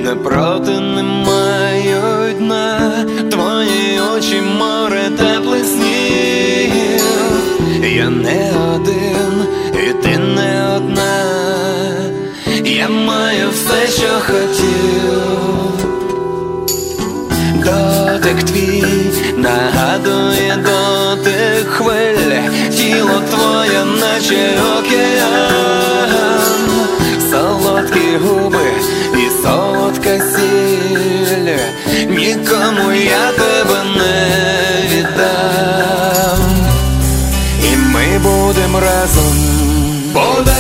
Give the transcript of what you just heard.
не проти, не мають дна. Твої очі, море теплих снів. Я не один, і ти не одна. Я маю все, що хотів. Дотик твій нагадує дотик хвиль. Тіло твоє, наче океан. Солодкі губи і солодка сіль. Нікому я тебе не віддам. І ми будем разом.